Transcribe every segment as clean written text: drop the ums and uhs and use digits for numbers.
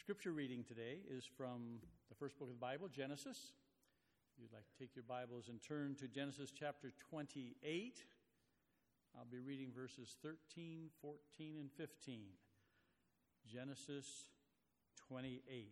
Scripture reading today is from the first book of the Bible, Genesis. If you'd like to take your Bibles and turn to Genesis chapter 28, I'll be reading verses 13, 14, and 15. Genesis 28,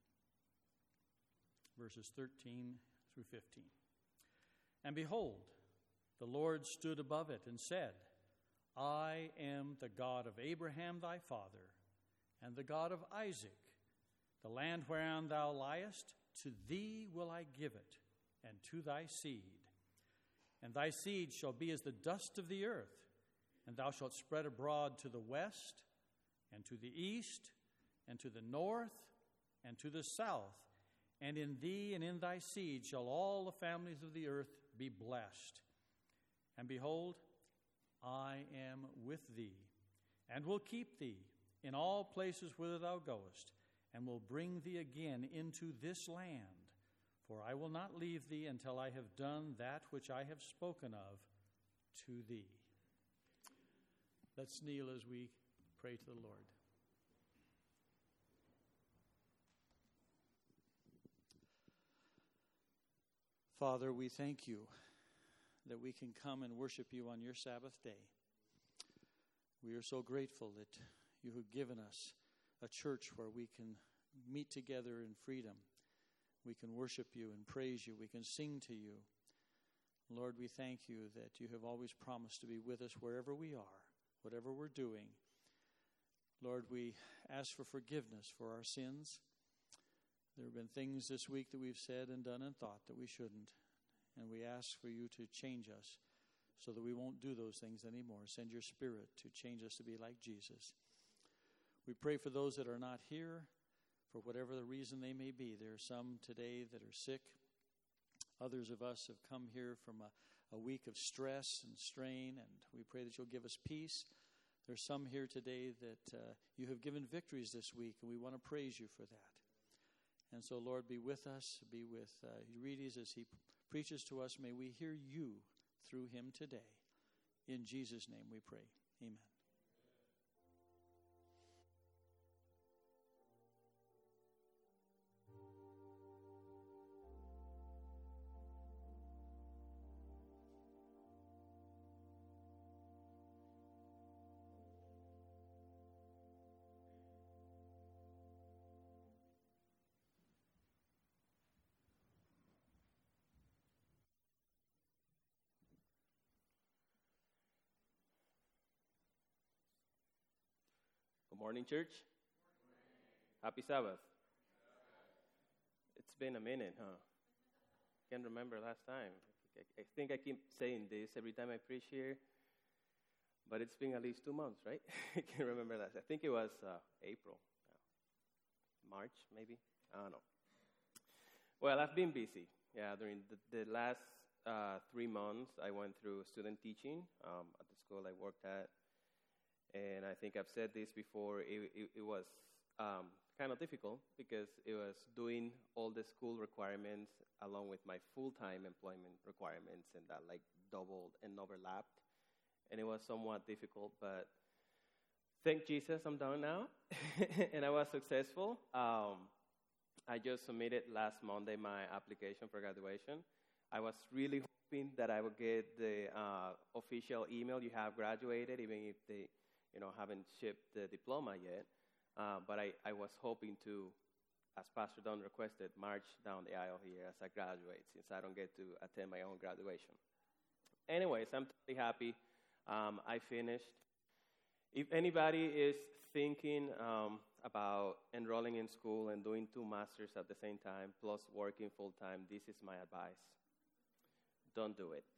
verses 13 through 15. And behold, the Lord stood above it and said, I am the God of Abraham thy father, and the God of Isaac. The land whereon thou liest, to thee will I give it, and to thy seed. And thy seed shall be as the dust of the earth, and thou shalt spread abroad to the west, and to the east, and to the north, and to the south. And in thee and in thy seed shall all the families of the earth be blessed. And behold, I am with thee, and will keep thee in all places whither thou goest, and will bring thee again into this land. For I will not leave thee until I have done that which I have spoken of to thee. Let's kneel as we pray to the Lord. Father, we thank you that we can come and worship you on your Sabbath day. We are so grateful that you have given us a church where we can meet together in freedom. We can worship you and praise you. We can sing to you. Lord, we thank you that you have always promised to be with us wherever we are, whatever we're doing. Lord, we ask for forgiveness for our sins. There have been things this week that we've said and done and thought that we shouldn't. And we ask for you to change us so that we won't do those things anymore. Send your Spirit to change us to be like Jesus. We pray for those that are not here, for whatever the reason they may be. There are some today that are sick. Others of us have come here from a week of stress and strain, and we pray that you'll give us peace. There's some here today that you have given victories this week, and we want to praise you for that. And so, Lord, be with us. Be with Eurydice as he preaches to us. May we hear you through him today. In Jesus' name we pray. Amen. Good morning, church. Happy Sabbath. It's been a minute, huh? Can't remember last time. I think I keep saying this every time I preach here, but it's been at least 2 months, right? I can't remember that. I think it was April, March, maybe. I don't know. Well, I've been busy. Yeah, during the last 3 months, I went through student teaching at the school I worked at. And I think I've said this before, it was kind of difficult because it was doing all the school requirements along with my full-time employment requirements, and that like doubled and overlapped. And it was somewhat difficult, but thank Jesus, I'm done now. And I was successful. I just submitted last Monday my application for graduation. I was really hoping that I would get the official email, you have graduated, even if they haven't shipped the diploma yet. But I was hoping to, as Pastor Don requested, march down the aisle here as I graduate, since I don't get to attend my own graduation. Anyways, I'm totally happy. I finished. If anybody is thinking about enrolling in school and doing 2 masters at the same time, plus working full-time, this is my advice. Don't do it.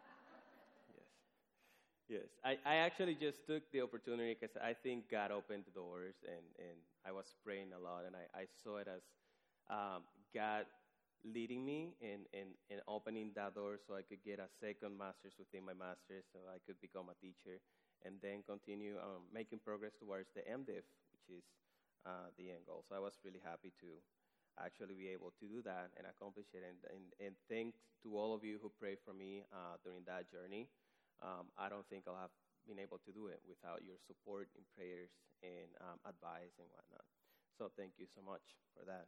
Yes, I actually just took the opportunity because I think God opened the doors, and I was praying a lot, and I saw it as God leading me and opening that door so I could get a second master's within my master's, so I could become a teacher, and then continue making progress towards the MDiv, which is the end goal. So I was really happy to actually be able to do that and accomplish it, and thanks to all of you who prayed for me during that journey. I don't think I'll have been able to do it without your support in prayers and advice and whatnot. So thank you so much for that.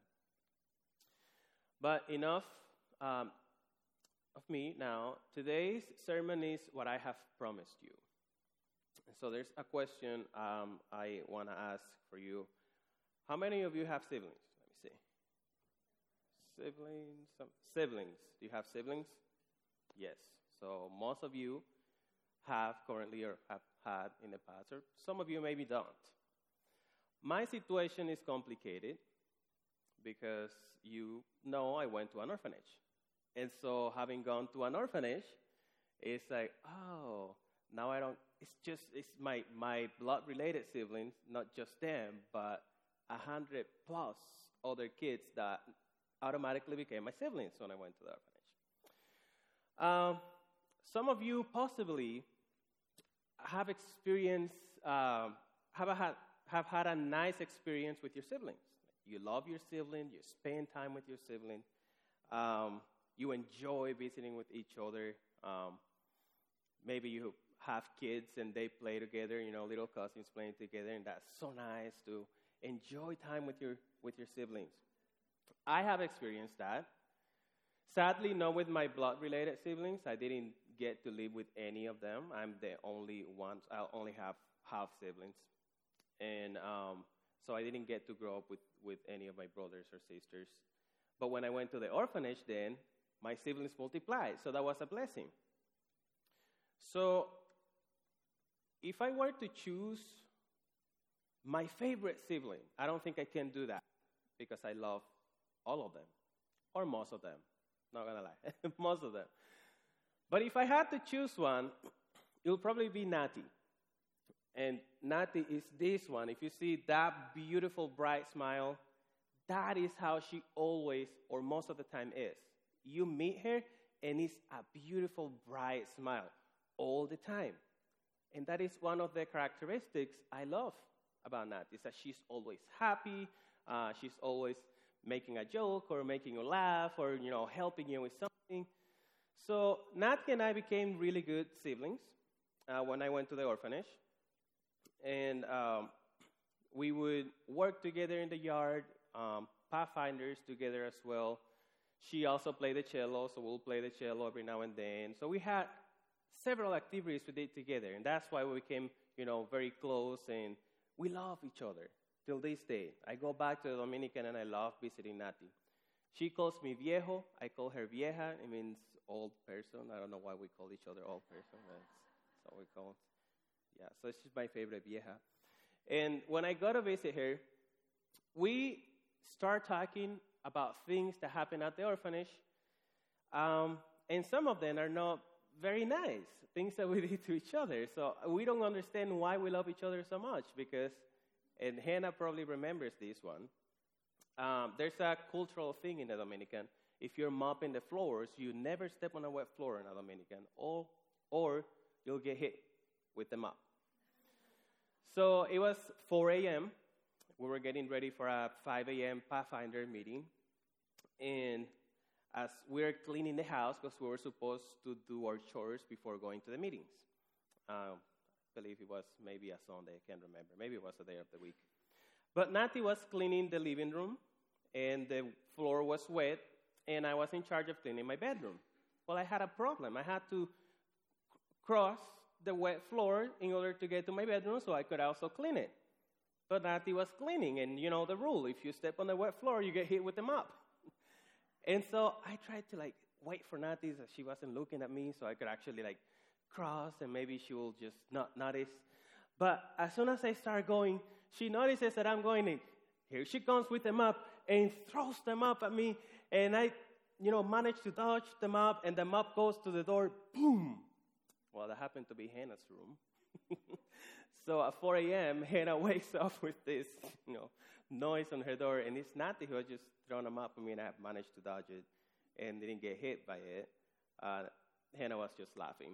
But enough of me now. Today's sermon is what I have promised you. So there's a question I want to ask for you. How many of you have siblings? Let me see. Siblings. Do you have siblings? Yes. So most of you have currently or have had in the past, or some of you maybe don't. My situation is complicated because you know I went to an orphanage. And so having gone to an orphanage, it's like, oh, now I don't, it's my blood-related siblings, not just them, but 100 plus other kids that automatically became my siblings when I went to the orphanage. Some of you possibly have experienced, have had a nice experience with your siblings. You love your sibling, you spend time with your sibling, you enjoy visiting with each other. Maybe you have kids and they play together, little cousins playing together, and that's so nice to enjoy time with your siblings. I have experienced that. Sadly, not with my blood-related siblings. I didn't get to live with any of them. I'm the only one. I only have half siblings. And so I didn't get to grow up with any of my brothers or sisters. But when I went to the orphanage then, my siblings multiplied. So that was a blessing. So if I were to choose my favorite sibling, I don't think I can do that because I love all of them, or most of them. Not going to lie, most of them. But if I had to choose one, it would probably be Nati. And Nati is this one. If you see that beautiful, bright smile, that is how she always, or most of the time, is. You meet her, and it's a beautiful, bright smile all the time. And that is one of the characteristics I love about Nati, is that she's always happy, she's always making a joke or making you laugh or, helping you with something. So Nati and I became really good siblings when I went to the orphanage. And we would work together in the yard, pathfinders together as well. She also played the cello, so we'll play the cello every now and then. So we had several activities we did together, and that's why we became, very close, and we love each other till this day. I go back to the Dominican, and I love visiting Nati. She calls me viejo. I call her vieja. It means old person. I don't know why we call each other old person. That's what we call it. Yeah, so she's my favorite vieja. And when I go to visit her, we start talking about things that happen at the orphanage, and some of them are not very nice, things that we did to each other. So we don't understand why we love each other so much because, and Hannah probably remembers this one, there's a cultural thing in the Dominican. If you're mopping the floors, you never step on a wet floor in a Dominican, or you'll get hit with the mop. So it was 4 a.m. We were getting ready for a 5 a.m. Pathfinder meeting. And as we were cleaning the house, because we were supposed to do our chores before going to the meetings. I believe it was maybe a Sunday, I can't remember. Maybe it was a day of the week. But Nati was cleaning the living room, and the floor was wet, and I was in charge of cleaning my bedroom. Well, I had a problem. I had to cross the wet floor in order to get to my bedroom so I could also clean it. But Nati was cleaning, and you know the rule. If you step on the wet floor, you get hit with the mop. And so I tried to wait for Nati so she wasn't looking at me so I could actually cross and maybe she will just not notice. But as soon as I start going, she notices that I'm going in. Here she comes with the mop and throws the mop at me. And I, manage to dodge the mop, and the mop goes to the door. Boom! Well, that happened to be Hannah's room. So at 4 a.m., Hannah wakes up with this, noise on her door, and it's Nati who had just thrown a mop at me, and I have managed to dodge it and didn't get hit by it. Hannah was just laughing.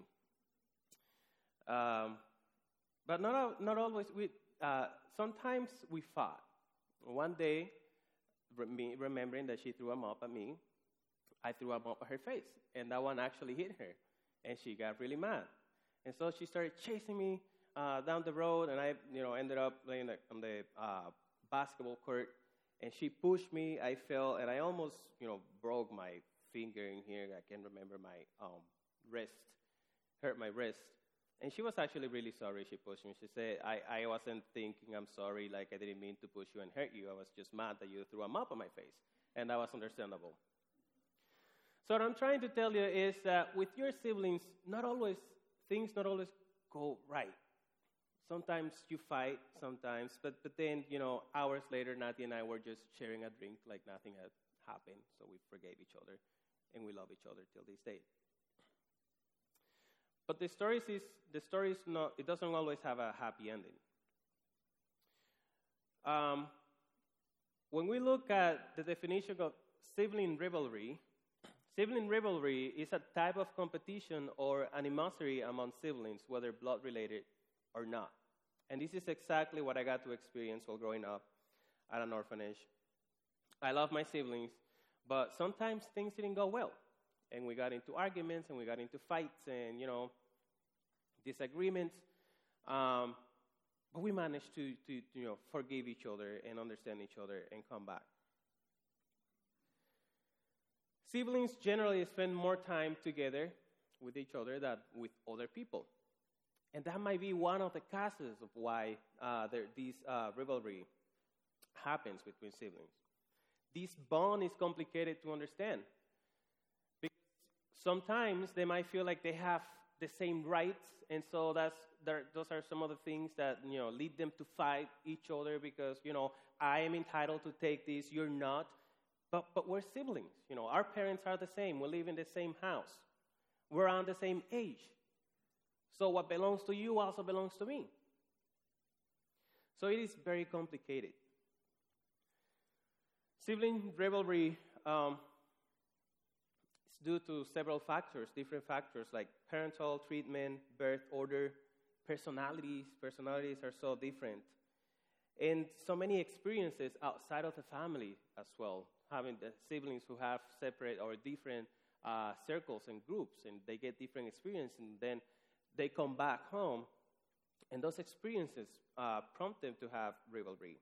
But not always. Sometimes we fought. One day, remembering that she threw a mop at me, I threw a mop at her face, and that one actually hit her, and she got really mad. And so she started chasing me down the road, and I ended up playing on the basketball court and she pushed me. I fell, and I almost, broke my finger in here. I can remember my wrist, hurt my wrist. And she was actually really sorry she pushed me. She said, I wasn't thinking, I'm sorry, like I didn't mean to push you and hurt you. I was just mad that you threw a mop on my face. And that was understandable. So what I'm trying to tell you is that with your siblings, things not always go right. Sometimes you fight, sometimes, but then, hours later, Nadia and I were just sharing a drink like nothing had happened. So we forgave each other, and we love each other till this day. But the story is not, it doesn't always have a happy ending. When we look at the definition of sibling rivalry is a type of competition or animosity among siblings, whether blood-related or not. And this is exactly what I got to experience while growing up at an orphanage. I love my siblings, but sometimes things didn't go well. And we got into arguments, and we got into fights, and, disagreements. But we managed to forgive each other and understand each other and come back. Siblings generally spend more time together with each other than with other people. And that might be one of the causes of why this rivalry happens between siblings. This bond is complicated to understand. Because sometimes they might feel like they have the same rights, and so those are some of the things that lead them to fight each other because I am entitled to take this, you're not. But we're siblings. Our parents are the same. We live in the same house. We're around the same age. So what belongs to you also belongs to me. So it is very complicated. Sibling rivalry is due to several factors, different factors like parental treatment, birth order, personalities. Personalities are so different. And so many experiences outside of the family as well, having the siblings who have separate or different circles and groups, and they get different experiences, and then they come back home, and those experiences prompt them to have rivalry.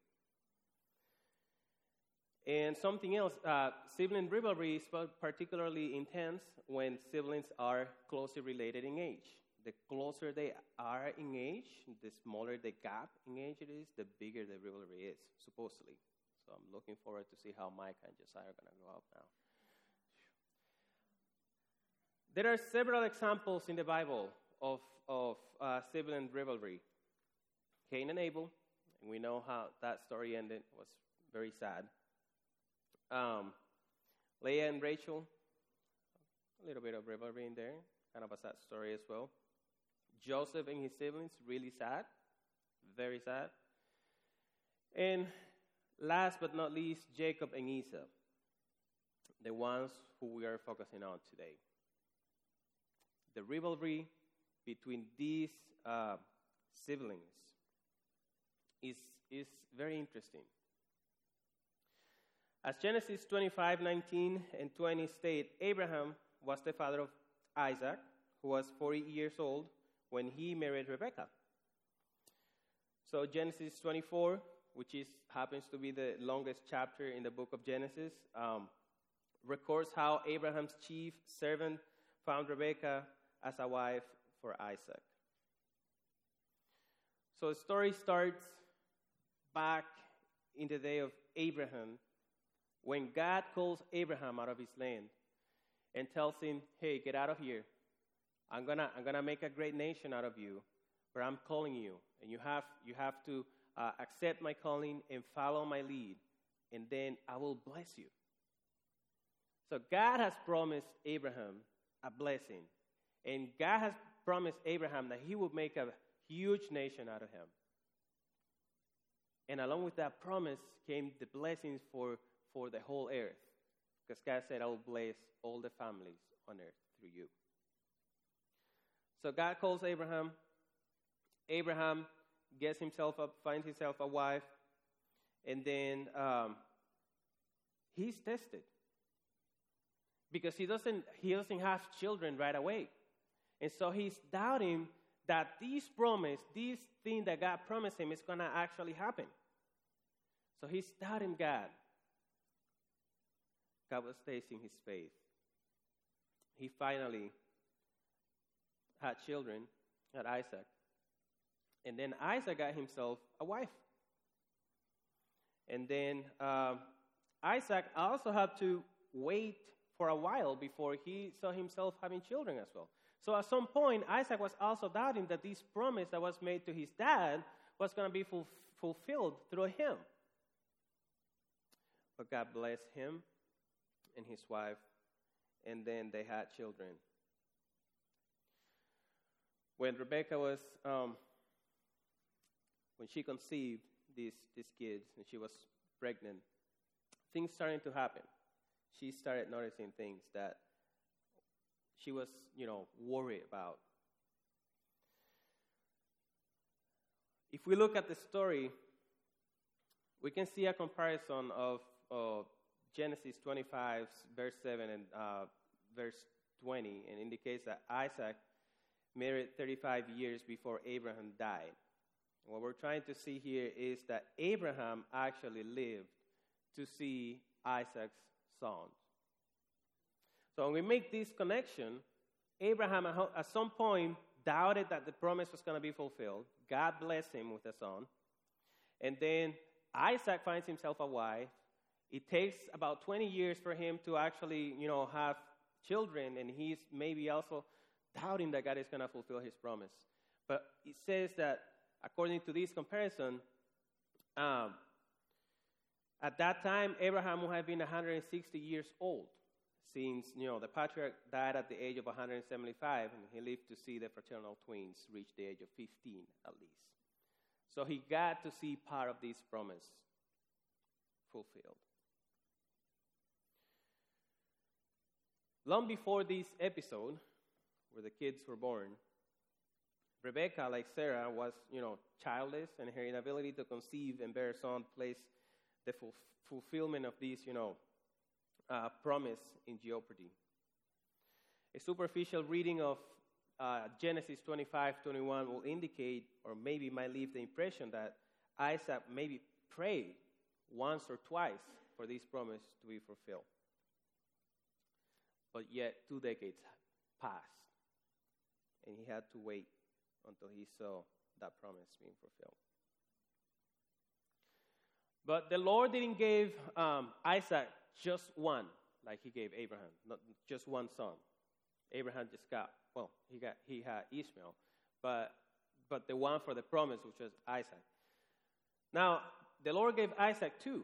And something else, sibling rivalry is particularly intense when siblings are closely related in age. The closer they are in age, the smaller the gap in age it is, the bigger the rivalry is, supposedly. So I'm looking forward to see how Micah and Josiah are going to grow up now. There are several examples in the Bible of sibling rivalry. Cain and Abel, and we know how that story ended. It was very sad. Leah and Rachel, a little bit of rivalry in there, kind of a sad story as well. Joseph and his siblings, really sad, very sad. And last but not least, Jacob and Esau, the ones who we are focusing on today. The rivalry between these siblings is very interesting. As Genesis 25:19 and 20 state, Abraham was the father of Isaac, who was 40 years old when he married Rebekah. So Genesis 24, which happens to be the longest chapter in the book of Genesis, records how Abraham's chief servant found Rebekah as a wife for Isaac. So the story starts back in the day of Abraham, when God calls Abraham out of his land and tells him, hey, get out of here. I'm gonna make a great nation out of you, but I'm calling you, and you have to accept my calling and follow my lead, and then I will bless you. So God has promised Abraham a blessing, and God has promised Abraham that he would make a huge nation out of him. And along with that promise came the blessings for the whole earth, because God said, I will bless all the families on earth through you. So God calls Abraham. Abraham finds himself a wife, and then he's tested because he doesn't have children right away, and so he's doubting that this promise, this thing that God promised him, is going to actually happen. So he's doubting God. God was testing his faith. He finally had children, had Isaac. And then Isaac got himself a wife. And then Isaac also had to wait for a while before he saw himself having children as well. So at some point, Isaac was also doubting that this promise that was made to his dad was going to be fulfilled through him. But God blessed him and his wife, and then they had children. When Rebecca was, when she conceived these kids and she was pregnant, things started to happen. She started noticing things that she was, worried about. If we look at the story, we can see a comparison of Genesis 25, verse 7 and verse 20, and indicates that Isaac married 35 years before Abraham died. And what we're trying to see here is that Abraham actually lived to see Isaac's son. So when we make this connection, Abraham at some point doubted that the promise was going to be fulfilled. God blessed him with a son. And then Isaac finds himself a wife. It takes about 20 years for him to actually, have children, and he's maybe also doubting that God is going to fulfill his promise. But it says that according to this comparison, at that time, Abraham would have been 160 years old, since, the patriarch died at the age of 175, and he lived to see the fraternal twins reach the age of 15 at least. So he got to see part of this promise fulfilled. Long before this episode, where the kids were born, Rebecca, like Sarah, was, childless, and her inability to conceive and bear a son placed the fulfillment of this, promise in jeopardy. A superficial reading of Genesis 25:21 will indicate, or maybe might leave the impression that Isaac maybe prayed once or twice for this promise to be fulfilled. But yet 2 decades passed, and he had to wait until he saw that promise being fulfilled. But the Lord didn't give Isaac just one, like he gave Abraham, not just one son. Abraham just he had Ishmael, but the one for the promise, which was Isaac. Now, the Lord gave Isaac two.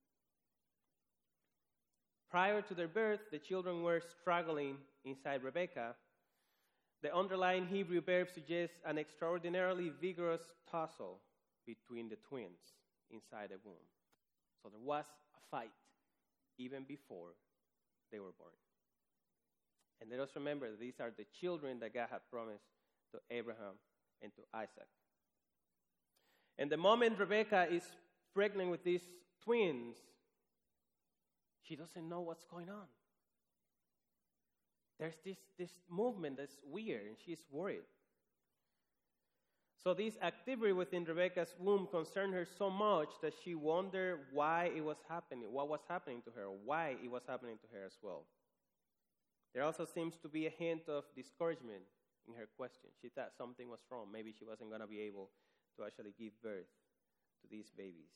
Prior to their birth, the children were struggling inside Rebekah. The underlying Hebrew verb suggests an extraordinarily vigorous tussle between the twins inside the womb. So there was a fight even before they were born. And let us remember that these are the children that God had promised to Abraham and to Isaac. And the moment Rebekah is pregnant with these twins, she doesn't know what's going on. There's this movement that's weird, and she's worried. So this activity within Rebekah's womb concerned her so much that she wondered why it was happening, what was happening to her, or why it was happening to her as well. There also seems to be a hint of discouragement in her question. She thought something was wrong. Maybe she wasn't going to be able to actually give birth to these babies.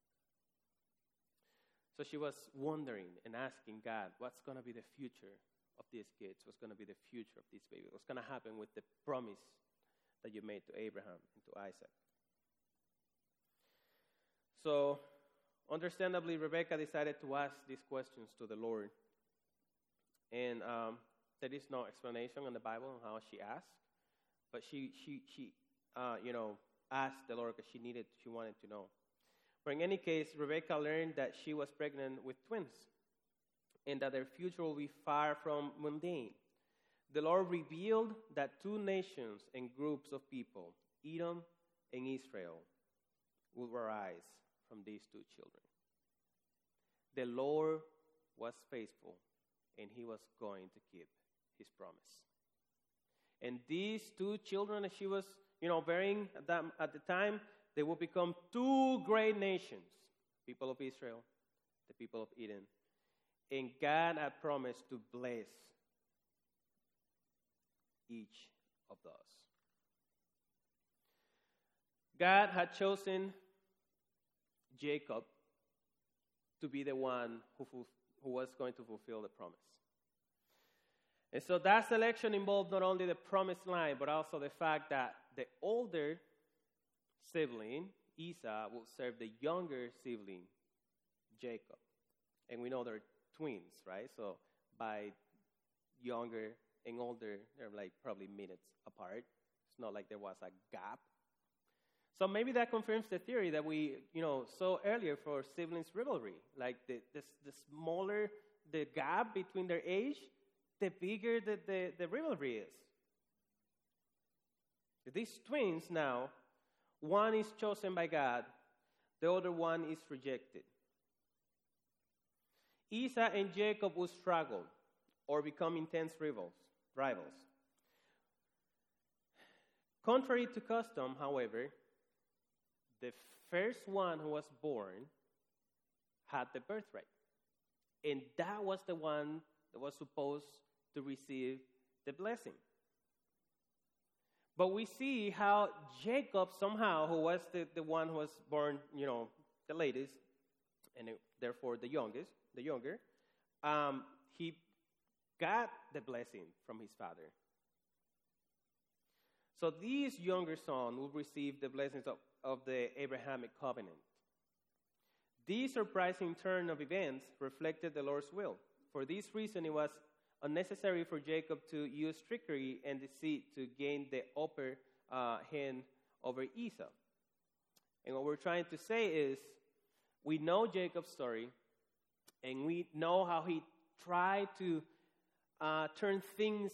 So she was wondering and asking God, what's going to be the future of these kids? What's going to be the future of these babies? What's going to happen with the promise that you made to Abraham and to Isaac? So, understandably, Rebekah decided to ask these questions to the Lord. And there is no explanation in the Bible on how she asked, but she asked the Lord because she wanted to know. But in any case, Rebekah learned that she was pregnant with twins and that their future will be far from mundane. The Lord revealed that two nations and groups of people, Edom and Israel, will arise from these two children. The Lord was faithful, and he was going to keep his promise. And these two children that she was, bearing at the time, they will become two great nations, people of Israel, the people of Edom. And God had promised to bless each of those. God had chosen Jacob to be the one who was going to fulfill the promise. And so that selection involved not only the promised line, but also the fact that the older sibling, Esau, will serve the younger sibling, Jacob. And we know they're twins, right? So by younger and older, they're like probably minutes apart. It's not like there was a gap. So maybe that confirms the theory that we, saw earlier for siblings rivalry. Like the smaller the gap between their age, the bigger the rivalry is. These twins now, one is chosen by God, the other one is rejected. Esau and Jacob will struggle or become intense rivals. Contrary to custom, however, the first one who was born had the birthright. And that was the one that was supposed to receive the blessing. But we see how Jacob somehow, who was the one who was born, the latest, and therefore the younger, he got the blessing from his father. So this younger son will receive the blessings of the Abrahamic covenant. This surprising turn of events reflected the Lord's will. For this reason, it was unnecessary for Jacob to use trickery and deceit to gain the upper hand over Esau. And what we're trying to say is, we know Jacob's story, and we know how he tried to turn things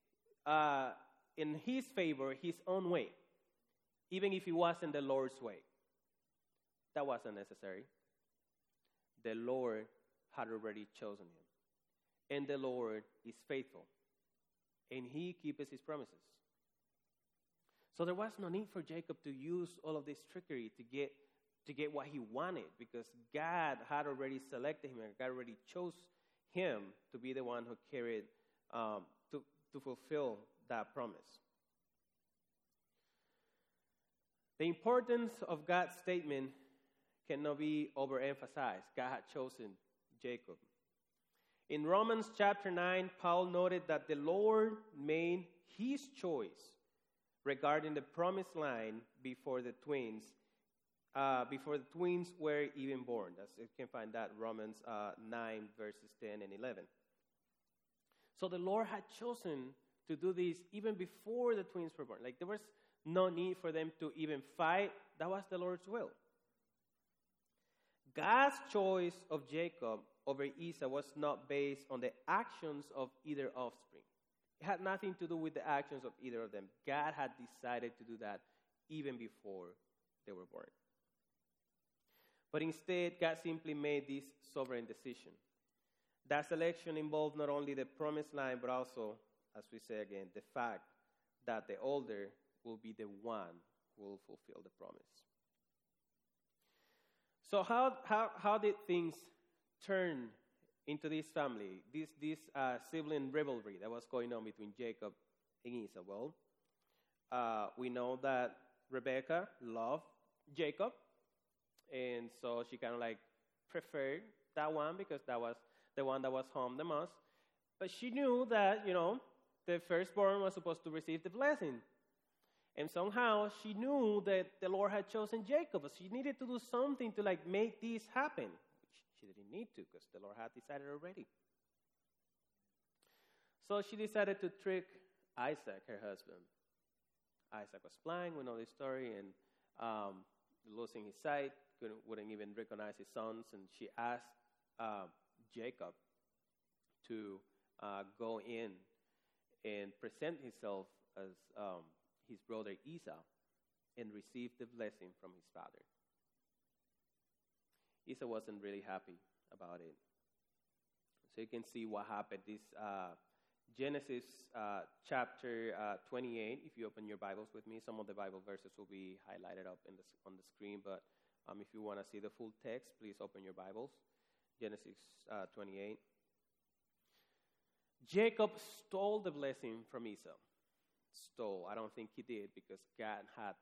in his favor, his own way, even if it wasn't the Lord's way. That wasn't necessary. The Lord had already chosen him. And the Lord is faithful. And he keeps his promises. So there was no need for Jacob to use all of this trickery to get what he wanted, because God had already selected him and God already chose him to be the one who carried to fulfill that promise. The importance of God's statement cannot be overemphasized. God had chosen Jacob. In Romans chapter 9, Paul noted that the Lord made his choice regarding the promised line before the twins were even born. You can find that Romans 9, verses 10 and 11. So the Lord had chosen to do this even before the twins were born. Like, there was no need for them to even fight. That was the Lord's will. God's choice of Jacob over Esau was not based on the actions of either offspring. It had nothing to do with the actions of either of them. God had decided to do that even before they were born. But instead, God simply made this sovereign decision. That selection involved not only the promised line, but also, as we say again, the fact that the older will be the one who will fulfill the promise. So how did things turn into this family, this sibling rivalry that was going on between Jacob and Esau? Well, we know that Rebekah loved Jacob, and so she kind of like preferred that one because that was the one that was home the most. But she knew that, the firstborn was supposed to receive the blessing. And somehow she knew that the Lord had chosen Jacob. She needed to do something to make this happen. Which she didn't need to, because the Lord had decided already. So she decided to trick Isaac, her husband. Isaac was blind, we know this story, and losing his sight, wouldn't even recognize his sons. And she asked Jacob to go in and present himself as his brother Esau and receive the blessing from his father. Esau wasn't really happy about it. So you can see what happened. This Genesis chapter 28, if you open your Bibles with me, some of the Bible verses will be highlighted up on the screen, but if you want to see the full text, please open your Bibles. Genesis 28, Jacob stole the blessing from Esau. Stole. I don't think he did because God had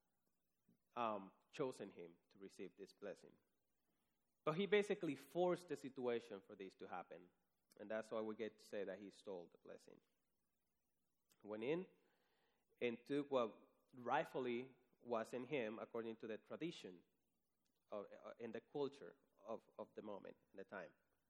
chosen him to receive this blessing. But he basically forced the situation for this to happen. And that's why we get to say that he stole the blessing. He went in and took what rightfully was in him according to the tradition and the culture of the moment, the time.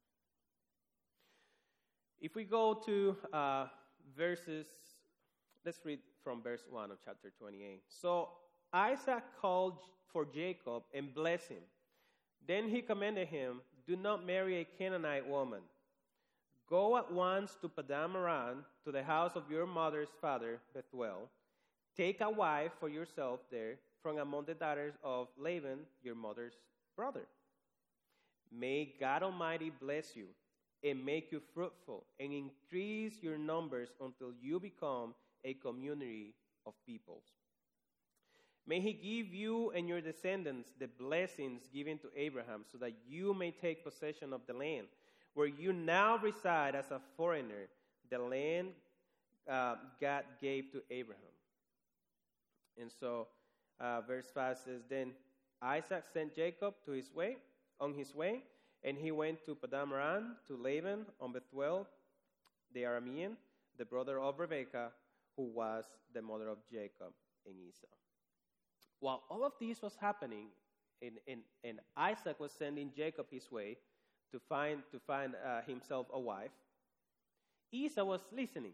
If we go to verses, let's read from verse 1 of chapter 28. So Isaac called for Jacob and blessed him. Then he commanded him, do not marry a Canaanite woman. Go at once to Padan Aram, to the house of your mother's father, Bethuel. Take a wife for yourself there from among the daughters of Laban, your mother's brother. May God Almighty bless you and make you fruitful and increase your numbers until you become a community of peoples. May he give you and your descendants the blessings given to Abraham so that you may take possession of the land where you now reside as a foreigner, the land God gave to Abraham. And so verse 5 says, then Isaac sent Jacob on his way, and he went to Padan Aram to Laban on Bethuel, the Aramean, the brother of Rebekah, who was the mother of Jacob and Esau. While all of this was happening, and Isaac was sending Jacob his way to find himself a wife, Esau was listening.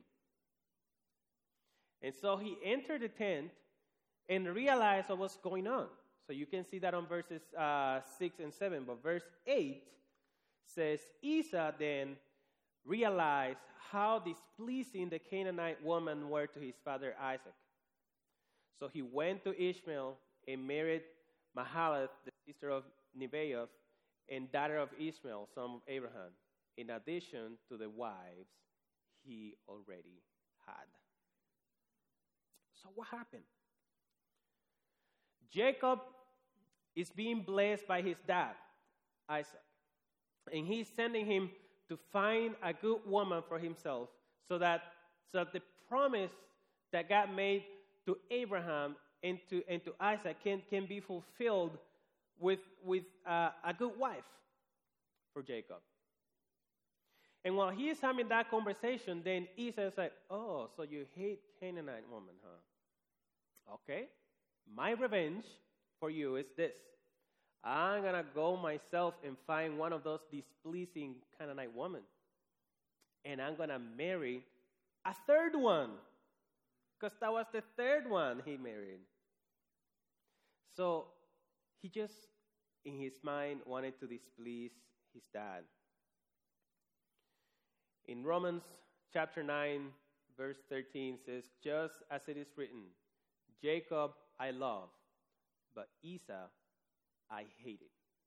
And so he entered the tent and realized what was going on. So you can see that on verses 6 and 7. But verse 8 says, Esau then realized how displeasing the Canaanite women were to his father Isaac. So he went to Ishmael and married Mahalath, the sister of Nebaioth, and daughter of Ishmael, son of Abraham, in addition to the wives he already had. So what happened? Jacob is being blessed by his dad, Isaac. And he's sending him to find a good woman for himself so that the promise that God made to Abraham and to Isaac can be fulfilled with a good wife for Jacob. And while he is having that conversation, then Esau is like, oh, so you hate Canaanite woman, huh? Okay. My revenge for you is this. I'm going to go myself and find one of those displeasing Canaanite women. And I'm going to marry a third one. Because that was the third one he married. So he just, in his mind, wanted to displease his dad. In Romans chapter 9, verse 13 says, just as it is written, Jacob I love, but Esau I hated.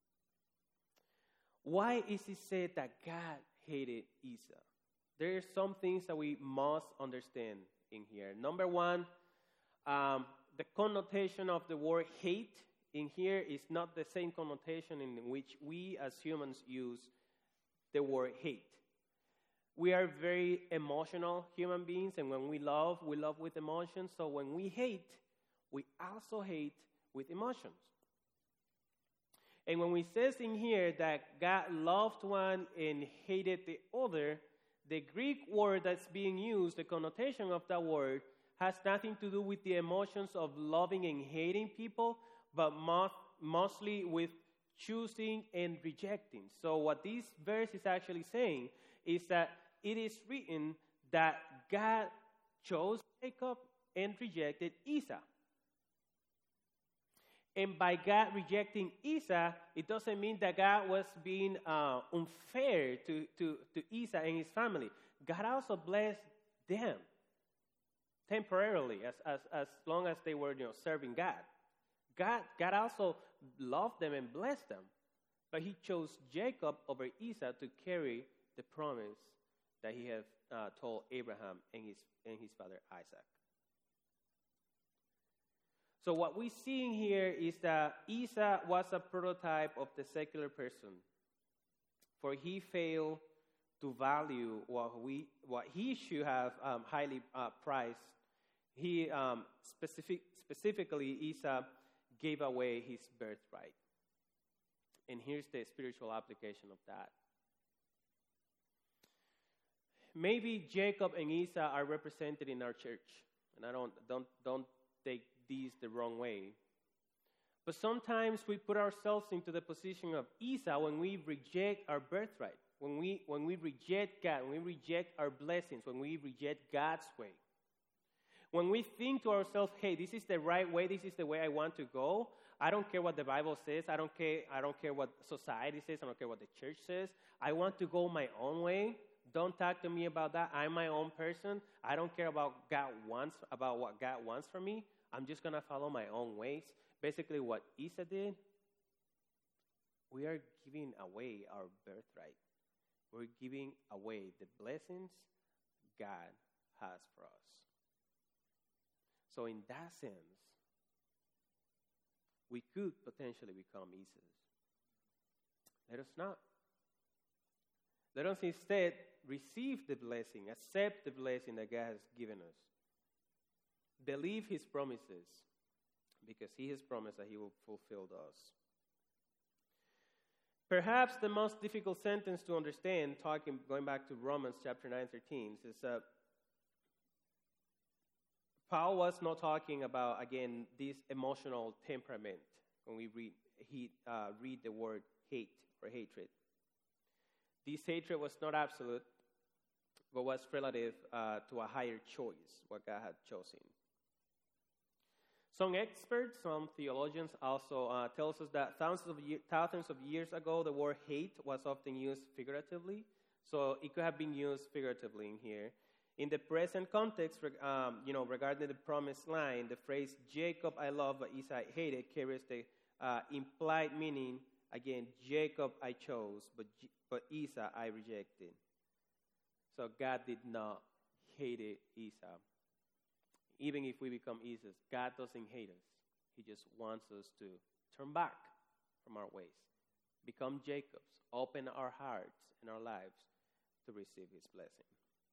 Why is it said that God hated Esau? There are some things that we must understand in here. Number one, the connotation of the word hate in here is not the same connotation in which we as humans use the word hate. We are very emotional human beings, and when we love with emotions. So when we hate, we also hate with emotions. And when we says in here that God loved one and hated the other, the Greek word that's being used, the connotation of that word, has nothing to do with the emotions of loving and hating people, but mostly with choosing and rejecting. So what this verse is actually saying is that it is written that God chose Jacob and rejected Esau. And by God rejecting Esau, it doesn't mean that God was being unfair to Esau and his family. God also blessed them temporarily, as long as they were serving God. God also loved them and blessed them. But he chose Jacob over Esau to carry the promise that he had told Abraham and his father Isaac. So what we see in here is that Esau was a prototype of the secular person, for he failed to value what he should have highly prized. He specifically Esau gave away his birthright. And here's the spiritual application of that. Maybe Jacob and Esau are represented in our church, and I don't take these the wrong way. But sometimes we put ourselves into the position of Esau when we reject our birthright, when we reject God, when we reject our blessings, when we reject God's way. When we think to ourselves, hey, this is the right way, this is the way I want to go. I don't care what the Bible says. I don't care what society says. I don't care what the church says. I want to go my own way. Don't talk to me about that. I'm my own person. I don't care about what God wants from me. I'm just going to follow my own ways. Basically, what Esau did, we are giving away our birthright. We're giving away the blessings God has for us. So in that sense, we could potentially become Esau's. Let us not. Let us instead receive the blessing, accept the blessing that God has given us. Believe his promises, because he has promised that he will fulfill those. Perhaps the most difficult sentence to understand, going back to Romans chapter 9:13, is Paul was not talking about, again, this emotional temperament when we read the word hate or hatred. This hatred was not absolute, but was relative to a higher choice, what God had chosen. Some experts, some theologians also tells us that thousands of years ago, the word hate was often used figuratively, so it could have been used figuratively in here. In the present context, regarding the promised land, the phrase "Jacob I love, but Esau I hated" carries the implied meaning. Again, Jacob I chose, but Esau I rejected. So God did not hate Esau. Even if we become Esau's, God doesn't hate us. He just wants us to turn back from our ways, become Jacob's, open our hearts and our lives to receive his blessing.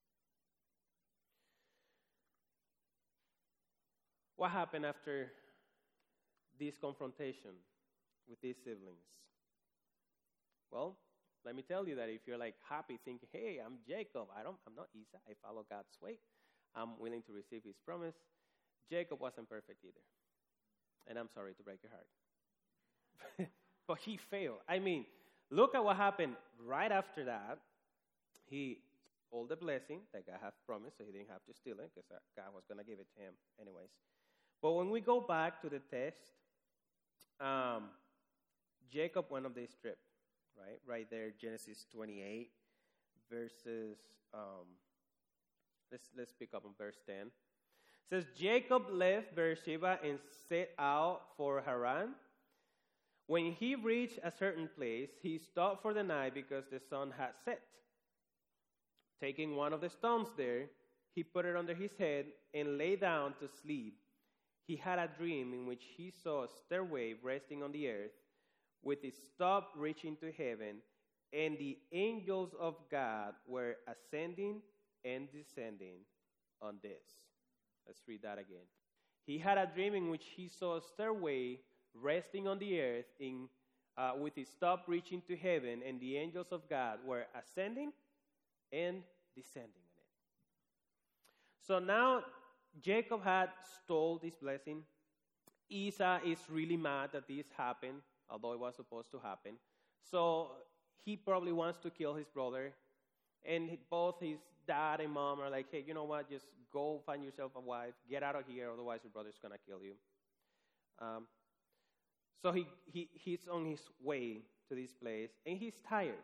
What happened after this confrontation with these siblings? Well, let me tell you that if you're like happy thinking, hey, I'm Jacob, I'm not Esau, I follow God's way, I'm willing to receive his promise, Jacob wasn't perfect either. And I'm sorry to break your heart. But he failed. I mean, look at what happened right after that. He stole the blessing that God had promised, so he didn't have to steal it because God was going to give it to him anyways. But when we go back to the text, Jacob went on this trip, right there, Genesis 28, verses, let's pick up on verse 10. It says, Jacob left Beersheba and set out for Haran. When he reached a certain place, he stopped for the night because the sun had set. Taking one of the stones there, he put it under his head and lay down to sleep. He had a dream in which he saw a stairway resting on the earth, with its top reaching to heaven, and the angels of God were ascending and descending on this. Let's read that again. He had a dream in which he saw a stairway resting on the earth with its top reaching to heaven, and the angels of God were ascending and descending on it. So now Jacob had stole this blessing. Esau is really mad that this happened, although it was supposed to happen. So he probably wants to kill his brother. And both his dad and mom are like, hey, you know what? Just go find yourself a wife. Get out of here, otherwise your brother's going to kill you. So he's on his way to this place, and he's tired.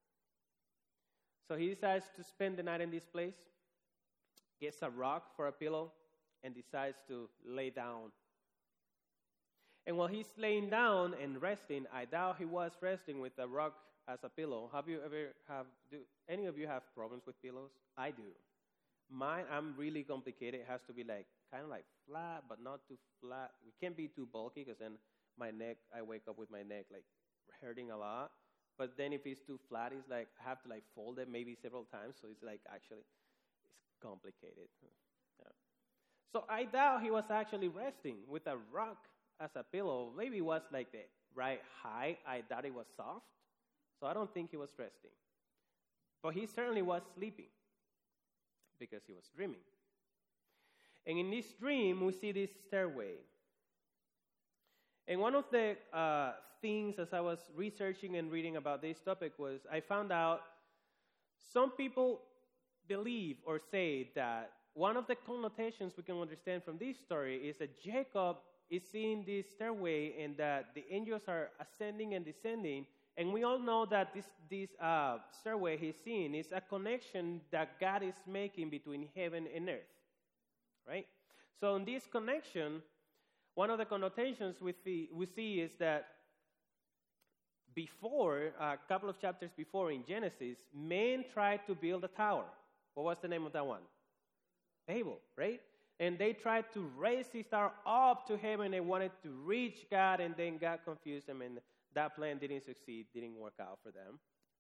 So he decides to spend the night in this place, gets a rock for a pillow, and decides to lay down. And while he's laying down and resting, I doubt he was resting with a rock as a pillow. Do any of you have problems with pillows? I do. Mine, I'm really complicated. It has to be like kind of like flat, but not too flat. It can't be too bulky because then my neck, I wake up with my neck like hurting a lot. But then if it's too flat, it's like I have to like fold it maybe several times. So it's like actually, it's complicated. Yeah. So I doubt he was actually resting with a rock as a pillow. Maybe it was like the right height. I doubt it was soft. So I don't think he was resting. But he certainly was sleeping because he was dreaming. And in this dream, we see this stairway. And one of the things as I was researching and reading about this topic was I found out some people believe or say that one of the connotations we can understand from this story is that Jacob is seeing this stairway and that the angels are ascending and descending. And we all know that this stairway he's seeing is a connection that God is making between heaven and earth, right? So in this connection, one of the connotations we see is that before, a couple of chapters before in Genesis, men tried to build a tower. What was the name of that one? Babel, right? And they tried to raise this tower up to heaven. They wanted to reach God, and then God confused them, and that plan didn't succeed, didn't work out for them.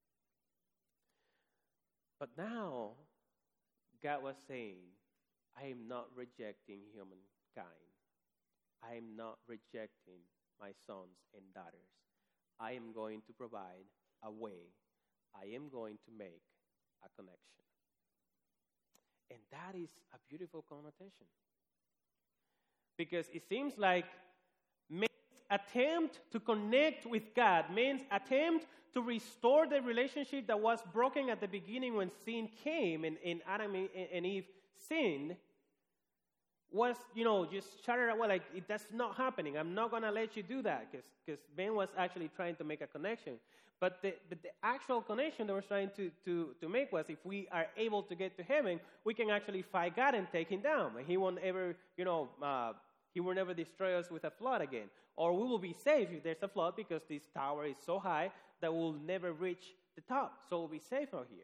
But now, God was saying, I am not rejecting humankind. I am not rejecting my sons and daughters. I am going to provide a way. I am going to make a connection. And that is a beautiful connotation. Because it seems like man's attempt to connect with God, man's attempt to restore the relationship that was broken at the beginning when sin came and Adam and Eve sinned, was, just shuttered away, like, that's not happening. I'm not going to let you do that, because man was actually trying to make a connection. But the actual connection they were trying to make was, if we are able to get to heaven, we can actually fight God and take him down. And he won't ever, he will never destroy us with a flood again. Or we will be safe if there's a flood, because this tower is so high that we'll never reach the top. So we'll be safe out here.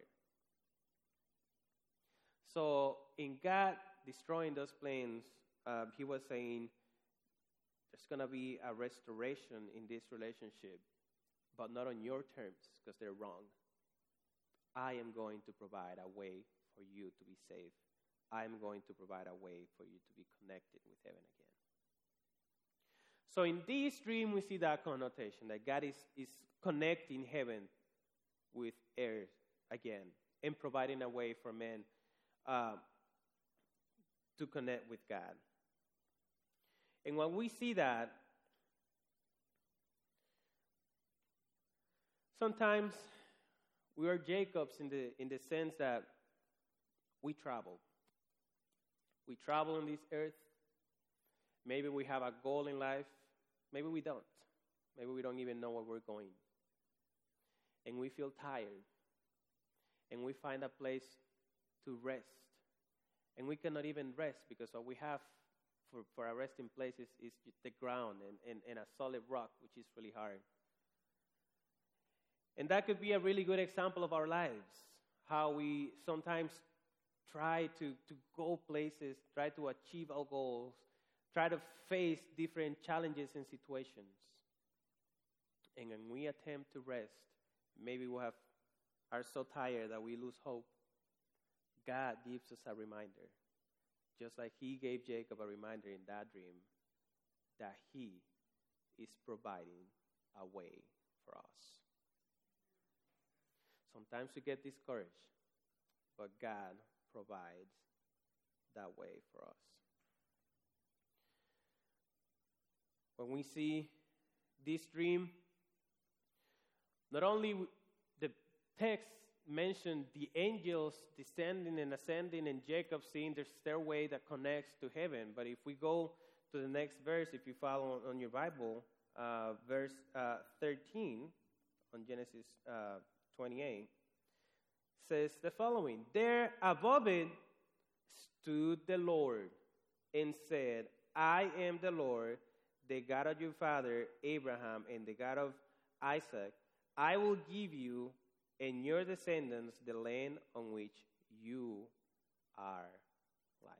So in God destroying those planes, he was saying there's going to be a restoration in this relationship, but not on your terms, because they're wrong. I am going to provide a way for you to be safe. I am going to provide a way for you to be connected with heaven again. So in this dream, we see that connotation, that God is connecting heaven with earth again and providing a way for men to connect with God. And when we see that, sometimes we are Jacobs in the sense that we travel. We travel on this earth. Maybe we have a goal in life. Maybe we don't. Maybe we don't even know where we're going. And we feel tired. And we find a place to rest. And we cannot even rest, because what we have for our resting place is the ground and a solid rock, which is really hard. And that could be a really good example of our lives, how we sometimes try to go places, try to achieve our goals, try to face different challenges and situations. And when we attempt to rest, maybe we are so tired that we lose hope. God gives us a reminder, just like he gave Jacob a reminder in that dream, that he is providing a way for us. Sometimes we get discouraged, but God provides that way for us. When we see this dream, not only the text mentioned the angels descending and ascending and Jacob seeing the stairway that connects to heaven, but if we go to the next verse, if you follow on your Bible, verse 13 on Genesis 28, says the following: There above it stood the Lord and said, I am the Lord, the God of your father Abraham and the God of Isaac. I will give you and your descendants the land on which you are lying.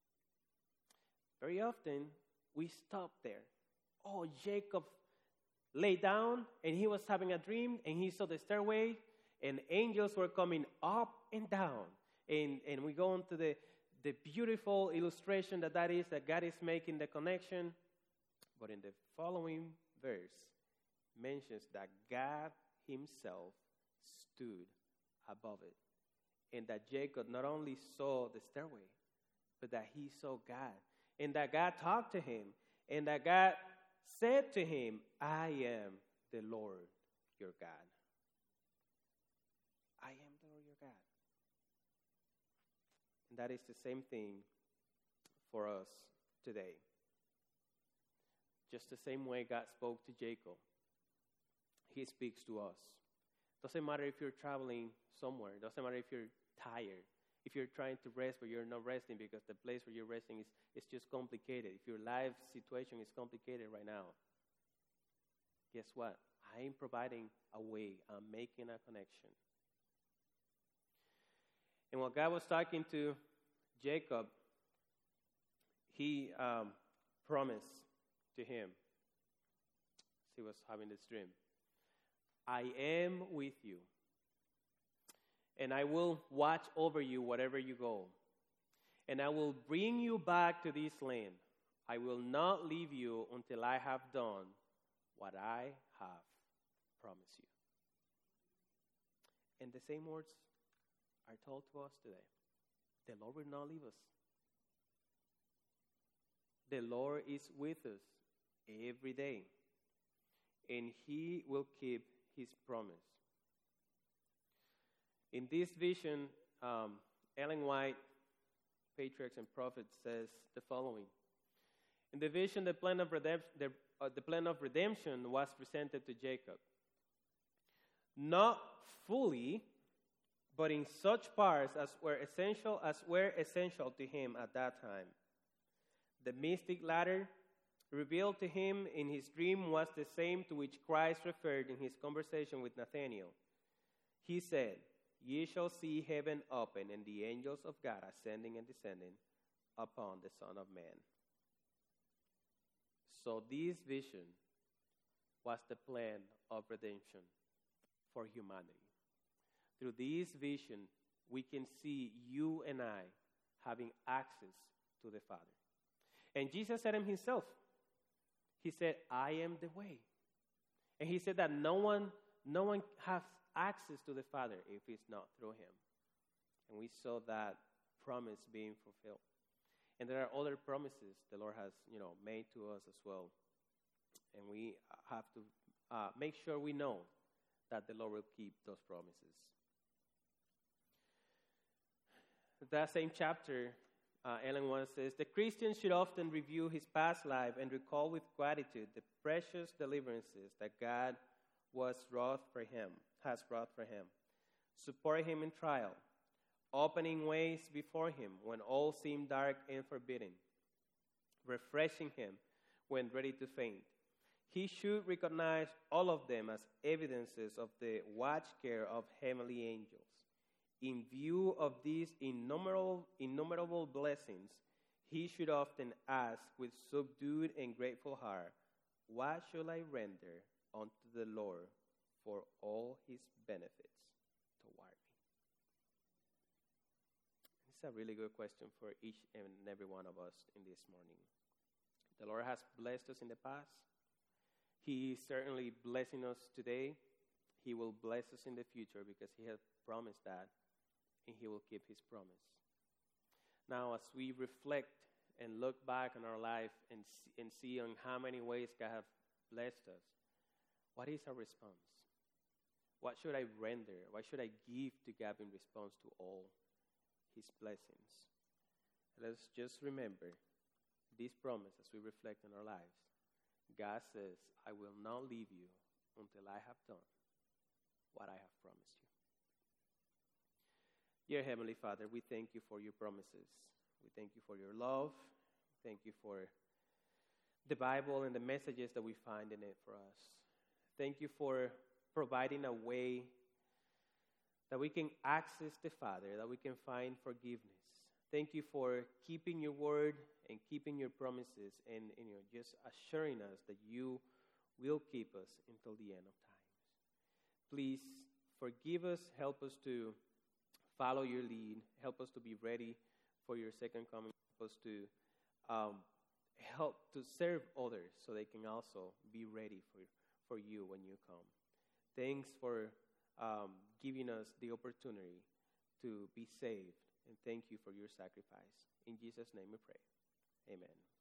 Very often we stop there. Oh, Jacob lay down, and he was having a dream, and he saw the stairway, and angels were coming up and down. And we go into the beautiful illustration that is, that God is making the connection. But in the following verse, mentions that God himself stood above it. And that Jacob not only saw the stairway, but that he saw God. And that God talked to him. And that God said to him, I am the Lord your God. I am the Lord your God. And that is the same thing for us today. Just the same way God spoke to Jacob, he speaks to us. Doesn't matter if you're traveling somewhere. Doesn't matter if you're tired. If you're trying to rest but you're not resting because the place where you're resting is just complicated. If your life situation is complicated right now, guess what? I am providing a way. I'm making a connection. And when God was talking to Jacob, he promised to him, as he was having this dream, I am with you, and I will watch over you wherever you go, and I will bring you back to this land. I will not leave you until I have done what I have promised you. And the same words are told to us today. The Lord will not leave us. The Lord is with us every day, and he will keep his promise. In this vision, Ellen White, Patriarchs and Prophets, says the following. In the vision, the plan of redemption was presented to Jacob. Not fully, but in such parts as were essential to him at that time. The mystic ladder revealed to him in his dream was the same to which Christ referred in his conversation with Nathanael. He said, Ye shall see heaven open and the angels of God ascending and descending upon the Son of Man. So this vision was the plan of redemption for humanity. Through this vision, we can see you and I having access to the Father. And Jesus said himself, he said, I am the way. And he said that no one has access to the Father if it's not through him. And we saw that promise being fulfilled. And there are other promises the Lord has, made to us as well. And we have to make sure we know that the Lord will keep those promises. That same chapter, Ellen White says, the Christian should often review his past life and recall with gratitude the precious deliverances that God has wrought for him, support him in trial, opening ways before him when all seemed dark and forbidding, refreshing him when ready to faint. He should recognize all of them as evidences of the watch care of heavenly angels. In view of these innumerable blessings, he should often ask with subdued and grateful heart, what shall I render unto the Lord for all his benefits toward me? It's a really good question for each and every one of us in this morning. The Lord has blessed us in the past. He is certainly blessing us today. He will bless us in the future because he has promised that, and he will keep his promise. Now, as we reflect and look back on our life and see on how many ways God has blessed us, what is our response? What should I render? What should I give to God in response to all his blessings? Let's just remember this promise as we reflect on our lives. God says, I will not leave you until I have done what I have promised you. Dear Heavenly Father, we thank you for your promises. We thank you for your love. Thank you for the Bible and the messages that we find in it for us. Thank you for providing a way that we can access the Father, that we can find forgiveness. Thank you for keeping your word and keeping your promises and just assuring us that you will keep us until the end of time. Please forgive us, help us to follow your lead, help us to be ready for your second coming, help us to help to serve others so they can also be ready for you when you come. Thanks for giving us the opportunity to be saved, and thank you for your sacrifice. In Jesus' name we pray. Amen.